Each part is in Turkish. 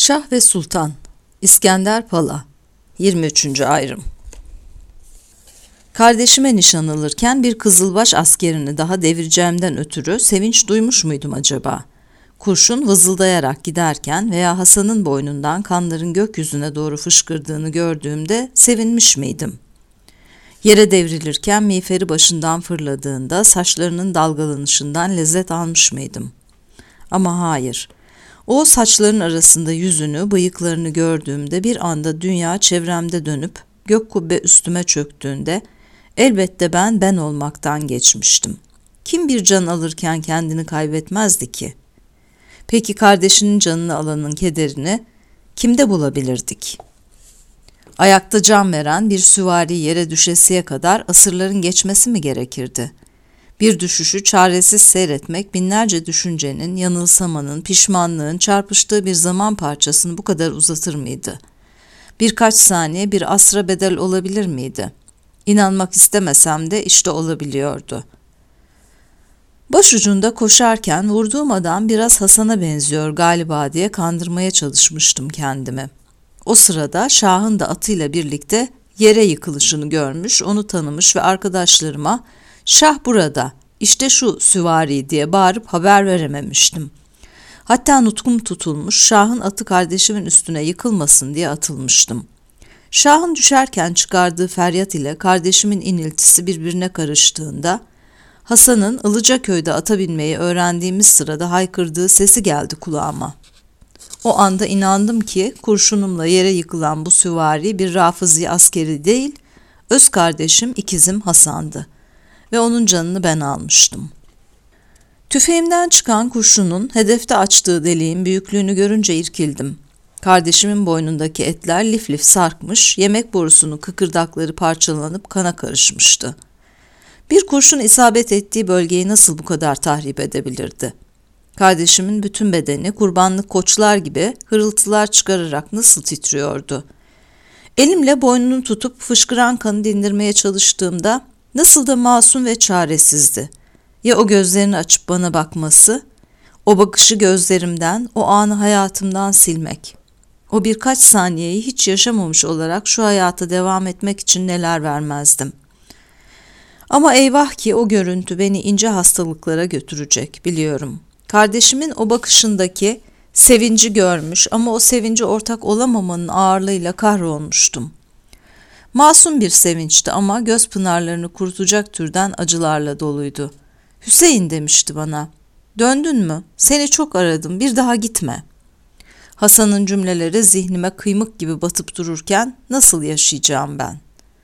Şah ve Sultan İskender Pala 23. ayrım. Kardeşime nişan alırken bir kızılbaş askerini daha devireceğimden ötürü sevinç duymuş muydum acaba? Kurşun vızıldayarak giderken veya Hasan'ın boynundan kanların gökyüzüne doğru fışkırdığını gördüğümde sevinmiş miydim? Yere devrilirken miğferi başından fırladığında saçlarının dalgalanışından lezzet almış mıydım? Ama hayır. O saçların arasında yüzünü, bıyıklarını gördüğümde bir anda dünya çevremde dönüp gök kubbe üstüme çöktüğünde elbette ben olmaktan geçmiştim. Kim bir can alırken kendini kaybetmezdi ki? Peki kardeşinin canını alanın kederini kimde bulabilirdik? Ayakta can veren bir süvari yere düşesiye kadar asırların geçmesi mi gerekirdi? Bir düşüşü çaresiz seyretmek binlerce düşüncenin, yanılsamanın, pişmanlığın çarpıştığı bir zaman parçasını bu kadar uzatır mıydı? Birkaç saniye bir asra bedel olabilir miydi? İnanmak istemesem de işte olabiliyordu. Başucunda koşarken vurduğum adam biraz Hasan'a benziyor galiba diye kandırmaya çalışmıştım kendimi. O sırada Şah'ın da atıyla birlikte yere yıkılışını görmüş, onu tanımış ve arkadaşlarıma "Şah burada, işte şu süvari" diye bağırıp haber verememiştim. Hatta nutkum tutulmuş, Şah'ın atı kardeşimin üstüne yıkılmasın diye atılmıştım. Şah'ın düşerken çıkardığı feryat ile kardeşimin iniltisi birbirine karıştığında, Hasan'ın Ilıcaköy'de ata binmeyi öğrendiğimiz sırada haykırdığı sesi geldi kulağıma. O anda inandım ki kurşunumla yere yıkılan bu süvari bir Rafızi askeri değil, öz kardeşim ikizim Hasan'dı ve onun canını ben almıştım. Tüfeğimden çıkan kurşunun hedefte açtığı deliğin büyüklüğünü görünce irkildim. Kardeşimin boynundaki etler lif lif sarkmış, yemek borusunun kıkırdakları parçalanıp kana karışmıştı. Bir kurşun isabet ettiği bölgeyi nasıl bu kadar tahrip edebilirdi? Kardeşimin bütün bedeni kurbanlık koçlar gibi hırıltılar çıkararak nasıl titriyordu? Elimle boynunu tutup fışkıran kanı dindirmeye çalıştığımda nasıl da masum ve çaresizdi. Ya o gözlerini açıp bana bakması, o bakışı gözlerimden, o anı hayatımdan silmek. O birkaç saniyeyi hiç yaşamamış olarak şu hayata devam etmek için neler vermezdim. Ama eyvah ki o görüntü beni ince hastalıklara götürecek, biliyorum. Kardeşimin o bakışındaki sevinci görmüş ama o sevinci ortak olamamanın ağırlığıyla kahrolmuştum. Masum bir sevinçti ama göz pınarlarını kurutacak türden acılarla doluydu. "Hüseyin," demişti bana. "Döndün mü? Seni çok aradım, bir daha gitme." Hasan'ın cümleleri zihnime kıymık gibi batıp dururken nasıl yaşayacağım ben?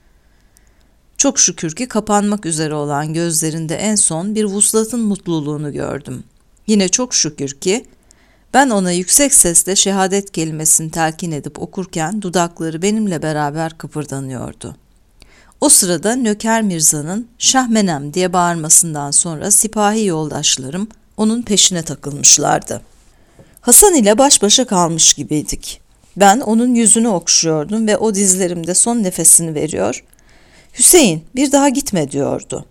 Çok şükür ki kapanmak üzere olan gözlerinde en son bir vuslatın mutluluğunu gördüm. Yine çok şükür ki ben ona yüksek sesle şehadet kelimesini telkin edip okurken dudakları benimle beraber kıpırdanıyordu. O sırada Nöker Mirza'nın "Şah Menem" diye bağırmasından sonra sipahi yoldaşlarım onun peşine takılmışlardı. Hasan ile baş başa kalmış gibiydik. Ben onun yüzünü okşuyordum ve o dizlerimde son nefesini veriyor, "Hüseyin, bir daha gitme," diyordu.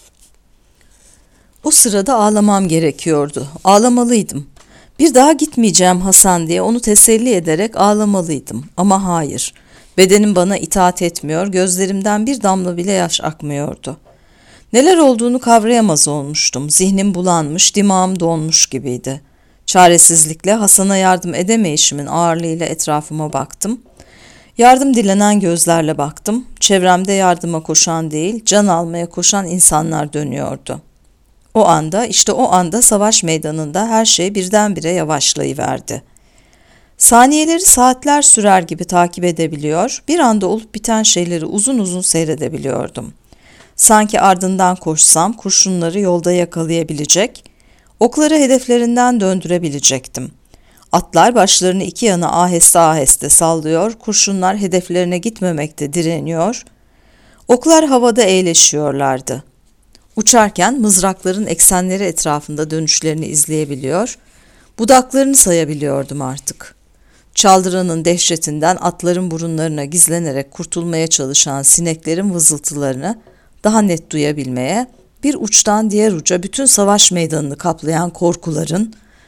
O sırada ağlamam gerekiyordu. Ağlamalıydım. Bir daha gitmeyeceğim Hasan diye onu teselli ederek ağlamalıydım. Ama hayır. Bedenim bana itaat etmiyor, gözlerimden bir damla bile yaş akmıyordu. Neler olduğunu kavrayamaz olmuştum. Zihnim bulanmış, dimağım donmuş gibiydi. Çaresizlikle Hasan'a yardım edemeyişimin ağırlığıyla etrafıma baktım. Yardım dilenen gözlerle baktım. Çevremde yardıma koşan değil, can almaya koşan insanlar dönüyordu. İşte o anda savaş meydanında her şey birdenbire yavaşlayıverdi. Saniyeleri saatler sürer gibi takip edebiliyor, bir anda olup biten şeyleri uzun uzun seyredebiliyordum. Sanki ardından koşsam kurşunları yolda yakalayabilecek, okları hedeflerinden döndürebilecektim. Atlar başlarını iki yana aheste aheste sallıyor, kurşunlar hedeflerine gitmemekte direniyor, oklar havada eğleşiyorlardı. Uçarken mızrakların eksenleri etrafında dönüşlerini izleyebiliyor, budaklarını sayabiliyordum artık. Çaldıranın dehşetinden atların burunlarına gizlenerek kurtulmaya çalışan sineklerin vızıltılarını daha net duyabilmeye, bir uçtan diğer uca bütün savaş meydanını kaplayan korkuların,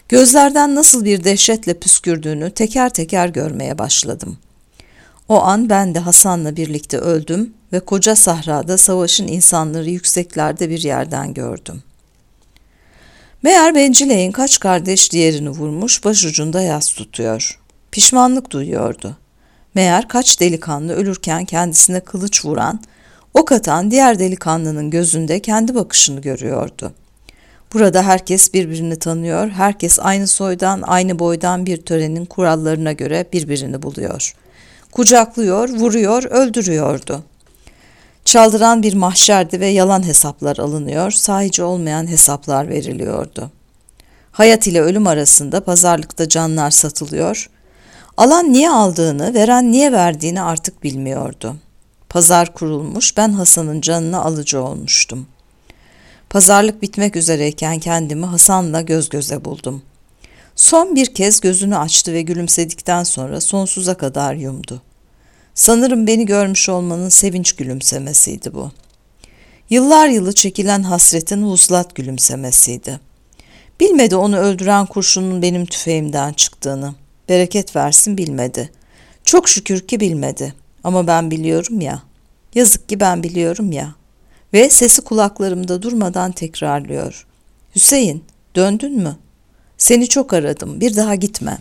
Gözlerden nasıl bir dehşetle püskürdüğünü teker teker görmeye başladım. O an ben de Hasan'la birlikte öldüm ve koca sahrada savaşın insanları yükseklerde bir yerden gördüm. Meğer Bencileyin kaç kardeş diğerini vurmuş, başucunda yas tutuyor. Pişmanlık duyuyordu. Meğer kaç delikanlı ölürken kendisine kılıç vuran, ok atan diğer delikanlının gözünde kendi bakışını görüyordu. Burada herkes birbirini tanıyor, herkes aynı soydan, aynı boydan bir törenin kurallarına göre birbirini buluyor. Kucaklıyor, vuruyor, öldürüyordu. Çaldıran bir mahşerdi ve yalan hesaplar alınıyor, sahici olmayan hesaplar veriliyordu. Hayat ile ölüm arasında pazarlıkta canlar satılıyor. Alan niye aldığını, veren niye verdiğini artık bilmiyordu. Pazar kurulmuş, ben Hasan'ın canına alıcı olmuştum. Pazarlık bitmek üzereyken kendimi Hasan'la göz göze buldum. Son bir kez gözünü açtı ve gülümsedikten sonra sonsuza kadar yumdu. Sanırım beni görmüş olmanın sevinç gülümsemesiydi bu. Yıllar yılı çekilen hasretin vuslat gülümsemesiydi. Bilmedi onu öldüren kurşunun benim tüfeğimden çıktığını. Bereket versin bilmedi. Çok şükür ki bilmedi. Ama ben biliyorum ya. Yazık ki ben biliyorum ya. Ve sesi kulaklarımda durmadan tekrarlıyor. Hüseyin, döndün mü? Seni çok aradım, bir daha gitme.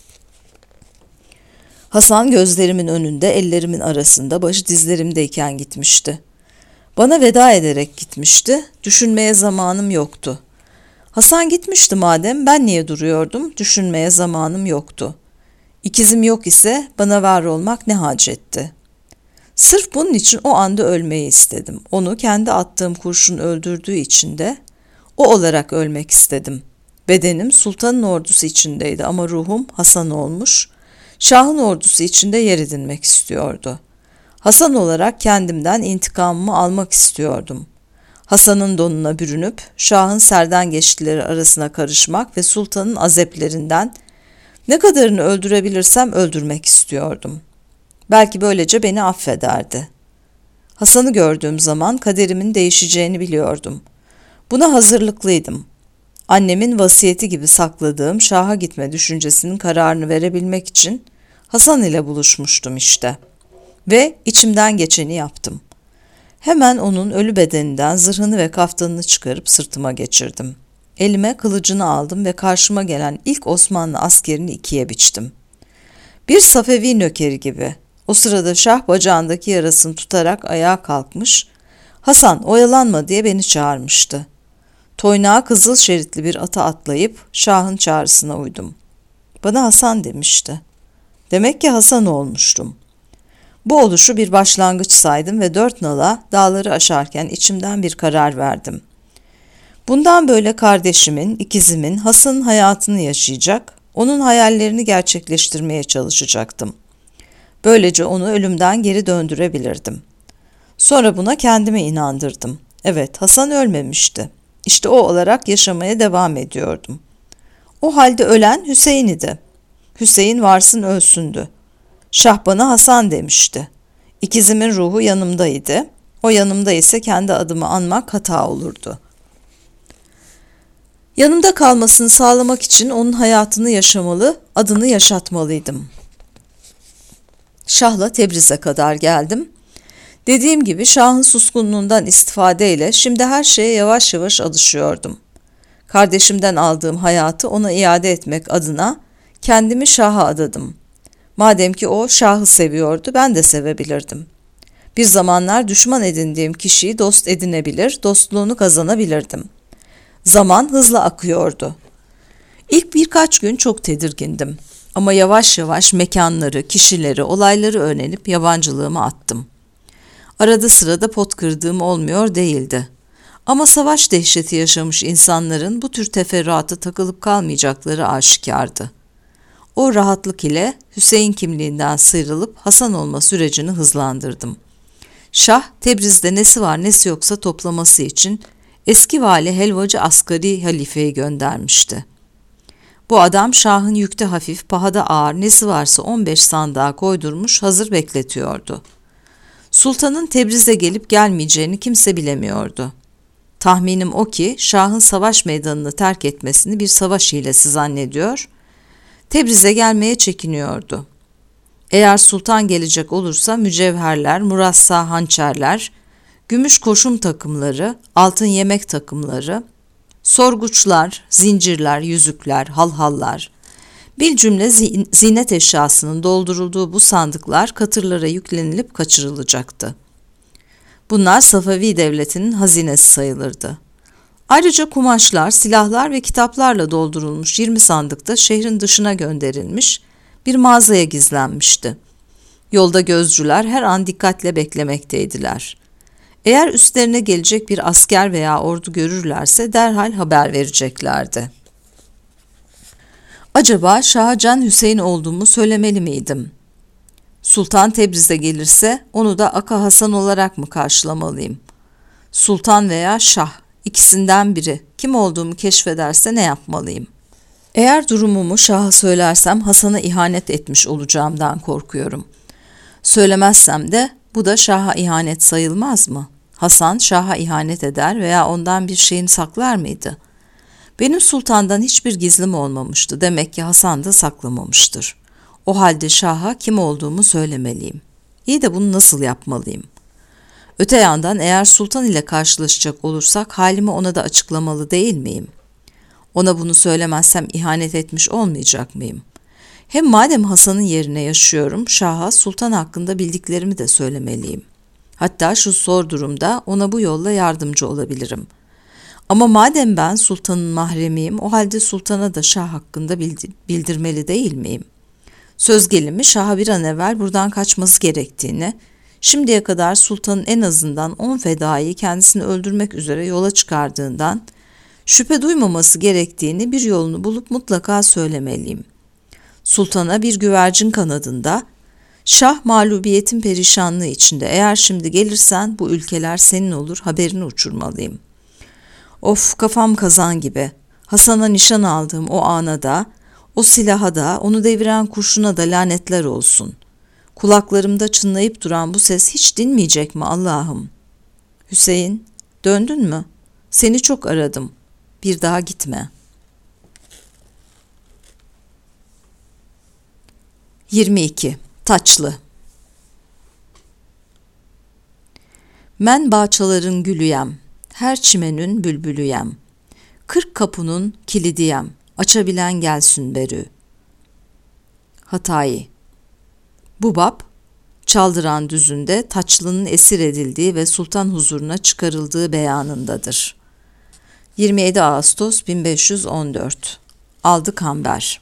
Hasan gözlerimin önünde, ellerimin arasında, başı dizlerimdeyken gitmişti. Bana veda ederek gitmişti, düşünmeye zamanım yoktu. Hasan gitmişti madem, ben niye duruyordum, düşünmeye zamanım yoktu. İkizim yok ise bana var olmak ne hacetti? Sırf bunun için o anda ölmeyi istedim. Onu kendi attığım kurşun öldürdüğü için de o olarak ölmek istedim. Bedenim sultanın ordusu içindeydi ama ruhum Hasan olmuş, Şah'ın ordusu içinde yer edinmek istiyordu. Hasan olarak kendimden intikamımı almak istiyordum. Hasan'ın donuna bürünüp Şah'ın serden geçtileri arasına karışmak ve sultanın azeplerinden ne kadarını öldürebilirsem öldürmek istiyordum. Belki böylece beni affederdi. Hasan'ı gördüğüm zaman kaderimin değişeceğini biliyordum. Buna hazırlıklıydım. Annemin vasiyeti gibi sakladığım Şah'a gitme düşüncesinin kararını verebilmek için Hasan ile buluşmuştum işte. Ve içimden geçeni yaptım. Hemen onun ölü bedeninden zırhını ve kaftanını çıkarıp sırtıma geçirdim. Elime kılıcını aldım ve karşıma gelen ilk Osmanlı askerini ikiye biçtim. Bir Safevi nökeri gibi. O sırada Şah bacağındaki yarasını tutarak ayağa kalkmış, Hasan oyalanma diye beni çağırmıştı. Toynağa kızıl şeritli bir ata atlayıp Şah'ın çağrısına uydum. Bana Hasan demişti. Demek ki Hasan olmuştum. Bu oluşu bir başlangıç saydım ve 4 nala dağları aşarken içimden bir karar verdim. Bundan böyle kardeşimin, ikizimin, Hasan'ın hayatını yaşayacak, onun hayallerini gerçekleştirmeye çalışacaktım. Böylece onu ölümden geri döndürebilirdim. Sonra buna kendimi inandırdım. Evet, Hasan ölmemişti. İşte o olarak yaşamaya devam ediyordum. O halde ölen Hüseyin idi. Hüseyin varsın ölsündü. Şah bana Hasan demişti. İkizimin ruhu yanımdaydı. O yanımda ise kendi adımı anmak hata olurdu. Yanımda kalmasını sağlamak için onun hayatını yaşamalı, adını yaşatmalıydım. Şah'la Tebriz'e kadar geldim. Dediğim gibi Şah'ın suskunluğundan istifadeyle şimdi her şeye yavaş yavaş alışıyordum. Kardeşimden aldığım hayatı ona iade etmek adına kendimi Şah'a adadım. Madem ki o Şah'ı seviyordu, ben de sevebilirdim. Bir zamanlar düşman edindiğim kişiyi dost edinebilir, dostluğunu kazanabilirdim. Zaman hızla akıyordu. İlk birkaç gün çok tedirgindim. Ama yavaş yavaş mekanları, kişileri, olayları öğrenip yabancılığımı attım. Arada sırada pot kırdığım olmuyor değildi. Ama savaş dehşeti yaşamış insanların bu tür teferruata takılıp kalmayacakları aşikardı. O rahatlık ile Hüseyin kimliğinden sıyrılıp Hasan olma sürecini hızlandırdım. Şah, Tebriz'de nesi var nesi yoksa toplaması için eski vali Helvacı Asgari halifeyi göndermişti. Bu adam Şah'ın yükte hafif, pahada ağır nesi varsa 15 sandığa koydurmuş hazır bekletiyordu. Sultanın Tebriz'e gelip gelmeyeceğini kimse bilemiyordu. Tahminim o ki Şah'ın savaş meydanını terk etmesini bir savaş hilesi zannediyor, Tebriz'e gelmeye çekiniyordu. Eğer sultan gelecek olursa mücevherler, murassa hançerler, gümüş koşum takımları, altın yemek takımları, sorguçlar, zincirler, yüzükler, halhallar, bir cümle ziynet eşyasının doldurulduğu bu sandıklar katırlara yüklenilip kaçırılacaktı. Bunlar Safavi Devleti'nin hazinesi sayılırdı. Ayrıca kumaşlar, silahlar ve kitaplarla doldurulmuş 20 sandık da şehrin dışına gönderilmiş, bir mağazaya gizlenmişti. Yolda gözcüler her an dikkatle beklemekteydiler. Eğer üstlerine gelecek bir asker veya ordu görürlerse derhal haber vereceklerdi. Acaba Şah'a Can Hüseyin olduğumu söylemeli miydim? Sultan Tebriz'e gelirse onu da Aka Hasan olarak mı karşılamalıyım? Sultan veya Şah, ikisinden biri kim olduğumu keşfederse ne yapmalıyım? Eğer durumumu Şah'a söylersem Hasan'a ihanet etmiş olacağımdan korkuyorum. Söylemezsem de bu da Şah'a ihanet sayılmaz mı? Hasan Şah'a ihanet eder veya ondan bir şeyini saklar mıydı? Benim sultandan hiçbir gizlim olmamıştı. Demek ki Hasan da saklamamıştır. O halde Şah'a kim olduğumu söylemeliyim. İyi de bunu nasıl yapmalıyım? Öte yandan eğer sultan ile karşılaşacak olursak halimi ona da açıklamalı değil miyim? Ona bunu söylemezsem ihanet etmiş olmayacak mıyım? Hem madem Hasan'ın yerine yaşıyorum, Şah'a sultan hakkında bildiklerimi de söylemeliyim. Hatta şu zor durumda ona bu yolla yardımcı olabilirim. Ama madem ben sultanın mahremiyim, o halde sultana da Şah hakkında bildirmeli değil miyim? Söz gelimi Şah'a bir an evvel buradan kaçması gerektiğini, şimdiye kadar sultanın en azından 10 fedaiyi kendisini öldürmek üzere yola çıkardığından, şüphe duymaması gerektiğini bir yolunu bulup mutlaka söylemeliyim. Sultana bir güvercin kanadında, Şah mağlubiyetin perişanlığı içinde eğer şimdi gelirsen bu ülkeler senin olur haberini uçurmalıyım. Of kafam kazan gibi. Hasan'a nişan aldığım o ana da, o silaha da, onu deviren kurşuna da lanetler olsun. Kulaklarımda çınlayıp duran bu ses hiç dinmeyecek mi Allah'ım? Hüseyin, döndün mü? Seni çok aradım. Bir daha gitme. 22. Taçlı. Men bağçaların gülüyem, her çimenün bülbülüyem. 40 kapının kilidiyem, açabilen gelsin berü. Hatayi. Bu bab, Çaldıran Düzü'nde Taçlı'nın esir edildiği ve sultan huzuruna çıkarıldığı beyanındadır. 27 Ağustos 1514. Aldı Kamber.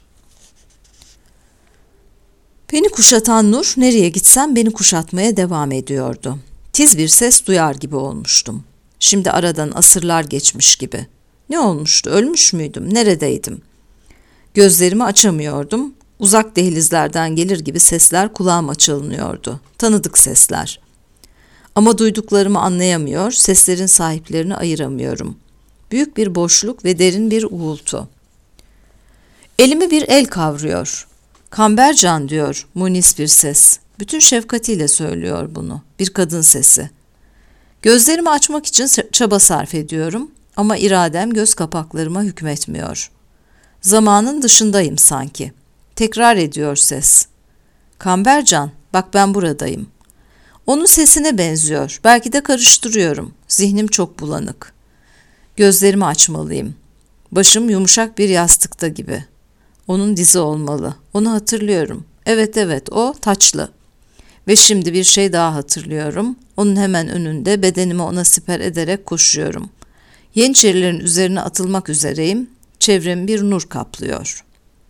Beni kuşatan nur nereye gitsem beni kuşatmaya devam ediyordu. Tiz bir ses duyar gibi olmuştum. Şimdi aradan asırlar geçmiş gibi. Ne olmuştu? Ölmüş müydüm? Neredeydim? Gözlerimi açamıyordum. Uzak dehlizlerden gelir gibi sesler kulağıma çalınıyordu. Tanıdık sesler. Ama duyduklarımı anlayamıyor, seslerin sahiplerini ayıramıyorum. Büyük bir boşluk ve derin bir uğultu. Elimi bir el kavruyor. Kambercan diyor munis bir ses. Bütün şefkatiyle söylüyor bunu. Bir kadın sesi. Gözlerimi açmak için çaba sarf ediyorum ama iradem göz kapaklarıma hükmetmiyor. Zamanın dışındayım sanki. Tekrar ediyor ses. Kambercan, bak ben buradayım. Onun sesine benziyor. Belki de karıştırıyorum. Zihnim çok bulanık. Gözlerimi açmalıyım. Başım yumuşak bir yastıkta gibi. Onun dizi olmalı. Onu hatırlıyorum. Evet, o Taçlı. Ve şimdi bir şey daha hatırlıyorum. Onun hemen önünde bedenimi ona siper ederek koşuyorum. Yeniçerilerin üzerine atılmak üzereyim. Çevremi bir nur kaplıyor.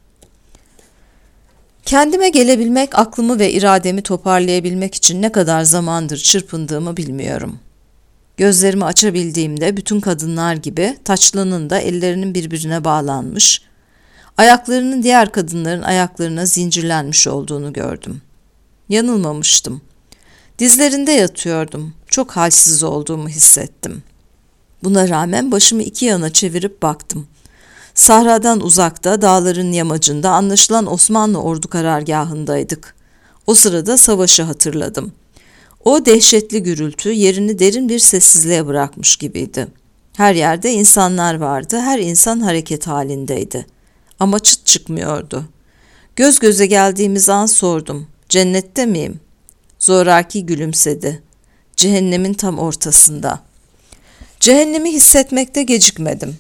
Kendime gelebilmek, aklımı ve irademi toparlayabilmek için ne kadar zamandır çırpındığımı bilmiyorum. Gözlerimi açabildiğimde bütün kadınlar gibi Taçlı'nın da ellerinin birbirine bağlanmış, ayaklarının diğer kadınların ayaklarına zincirlenmiş olduğunu gördüm. Yanılmamıştım. Dizlerinde yatıyordum. Çok halsiz olduğumu hissettim. Buna rağmen başımı iki yana çevirip baktım. Sahradan uzakta, dağların yamacında anlaşılan Osmanlı ordu karargahındaydık. O sırada savaşı hatırladım. O dehşetli gürültü yerini derin bir sessizliğe bırakmış gibiydi. Her yerde insanlar vardı, her insan hareket halindeydi. Ama çıt çıkmıyordu. Göz göze geldiğimiz an sordum, cennette miyim? Zoraki gülümsedi. Cehennemin tam ortasında. Cehennemi hissetmekte gecikmedim.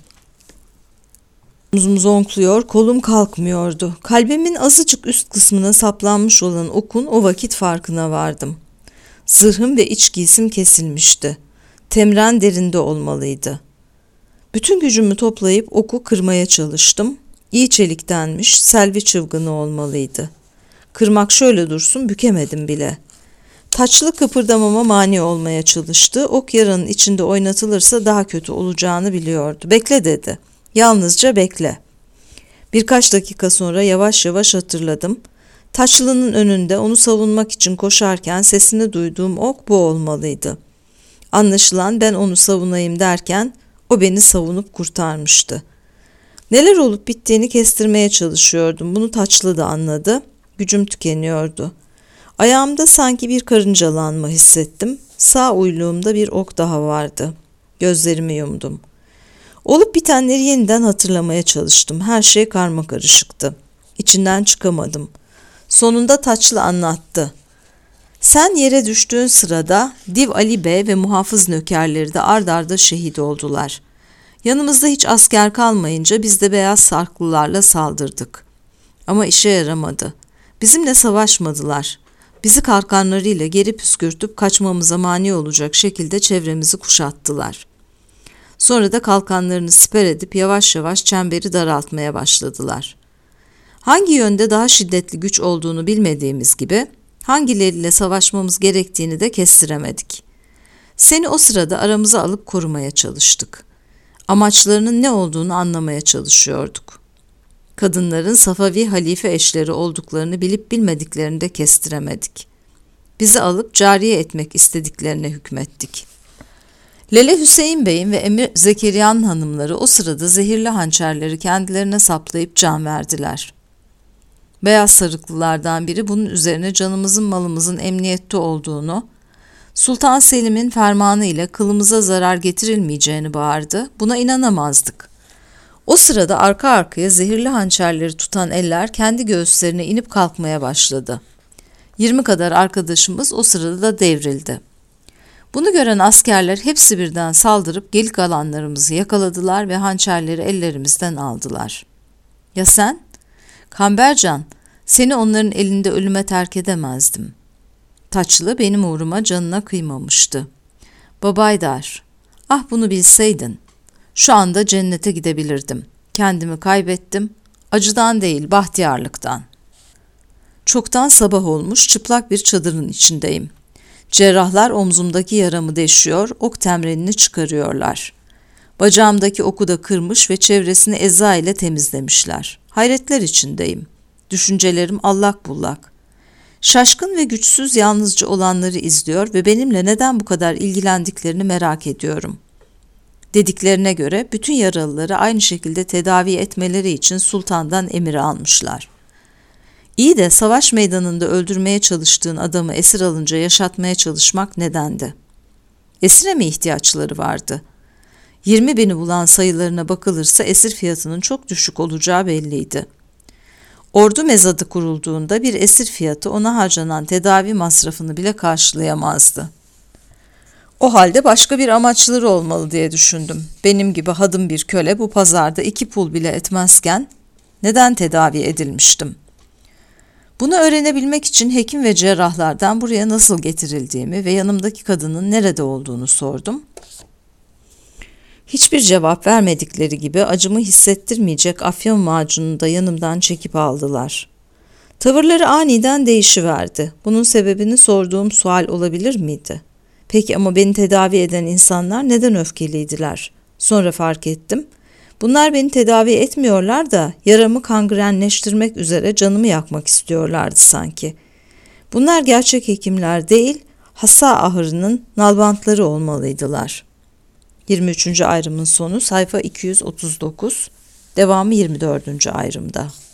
Omzum zonkluyor, kolum kalkmıyordu. Kalbimin azıcık üst kısmına saplanmış olan okun o vakit farkına vardım. Zırhım ve iç giysim kesilmişti. Temren derinde olmalıydı. Bütün gücümü toplayıp oku kırmaya çalıştım. İyi çeliktenmiş, selvi çıvgını olmalıydı. Kırmak şöyle dursun, bükemedim bile. Taçlı kıpırdamama mani olmaya çalıştı. Ok yaranın içinde oynatılırsa daha kötü olacağını biliyordu. Bekle dedi. Yalnızca bekle. Birkaç dakika sonra yavaş yavaş hatırladım. Taçlının önünde onu savunmak için koşarken sesini duyduğum ok bu olmalıydı. Anlaşılan ben onu savunayım derken o beni savunup kurtarmıştı. Neler olup bittiğini kestirmeye çalışıyordum. Bunu Taçlı da anladı. Gücüm tükeniyordu. Ayağımda sanki bir karıncalanma hissettim. Sağ uyluğumda bir ok daha vardı. Gözlerimi yumdum. Olup bitenleri yeniden hatırlamaya çalıştım. Her şey karmakarışıktı. İçinden çıkamadım. Sonunda Taçlı anlattı. Sen yere düştüğün sırada Div Ali Bey ve muhafız nökerleri de ard arda şehit oldular. Yanımızda hiç asker kalmayınca biz de beyaz sarklılarla saldırdık. Ama işe yaramadı. Bizimle savaşmadılar. Bizi kalkanlarıyla geri püskürtüp kaçmamıza mani olacak şekilde çevremizi kuşattılar. Sonra da kalkanlarını siper edip yavaş yavaş çemberi daraltmaya başladılar. Hangi yönde daha şiddetli güç olduğunu bilmediğimiz gibi hangileriyle savaşmamız gerektiğini de kestiremedik. Seni o sırada aramıza alıp korumaya çalıştık. Amaçlarının ne olduğunu anlamaya çalışıyorduk. Kadınların Safavi halife eşleri olduklarını bilip bilmediklerini de kestiremedik. Bizi alıp cariye etmek istediklerine hükmettik. Lele Hüseyin Bey'in ve Emir Zekeriya'nın hanımları o sırada zehirli hançerleri kendilerine saplayıp can verdiler. Beyaz sarıklılardan biri bunun üzerine canımızın malımızın emniyette olduğunu, Sultan Selim'in fermanı ile kılımıza zarar getirilmeyeceğini bağırdı. Buna inanamazdık. O sırada arka arkaya zehirli hançerleri tutan eller kendi göğüslerine inip kalkmaya başladı. 20 kadar arkadaşımız o sırada da devrildi. Bunu gören askerler hepsi birden saldırıp geri kalanlarımızı yakaladılar ve hançerleri ellerimizden aldılar. Ya sen? Kambercan, seni onların elinde ölüme terk edemezdim. Taçlı benim uğruma canına kıymamıştı. Babaydar, ah bunu bilseydin. Şu anda cennete gidebilirdim. Kendimi kaybettim. Acıdan değil, bahtiyarlıktan. Çoktan sabah olmuş, çıplak bir çadırın içindeyim. Cerrahlar omzumdaki yaramı deşiyor, ok temrenini çıkarıyorlar. Bacağımdaki oku da kırmış ve çevresini eza ile temizlemişler. Hayretler içindeyim. Düşüncelerim allak bullak. Şaşkın ve güçsüz yalnızca olanları izliyor ve benimle neden bu kadar ilgilendiklerini merak ediyorum. Dediklerine göre bütün yaralıları aynı şekilde tedavi etmeleri için sultandan emir almışlar. İyi de savaş meydanında öldürmeye çalıştığın adamı esir alınca yaşatmaya çalışmak nedendi? Esire mi ihtiyaçları vardı? 20.000'i bulan sayılarına bakılırsa esir fiyatının çok düşük olacağı belliydi. Ordu mezadı kurulduğunda bir esir fiyatı ona harcanan tedavi masrafını bile karşılayamazdı. O halde başka bir amaçları olmalı diye düşündüm. Benim gibi hadım bir köle bu pazarda 2 pul bile etmezken neden tedavi edilmiştim? Bunu öğrenebilmek için hekim ve cerrahlardan buraya nasıl getirildiğimi ve yanımdaki kadının nerede olduğunu sordum. Hiçbir cevap vermedikleri gibi acımı hissettirmeyecek afyon macununu da yanımdan çekip aldılar. Tavırları aniden değişiverdi. Bunun sebebini sorduğum sual olabilir miydi? Peki ama beni tedavi eden insanlar neden öfkeliydiler? Sonra fark ettim. Bunlar beni tedavi etmiyorlar da yaramı kangrenleştirmek üzere canımı yakmak istiyorlardı sanki. Bunlar gerçek hekimler değil, hassa ahırının nalbantları olmalıydılar. 23. ayrımın sonu sayfa 239, devamı 24. ayrımda.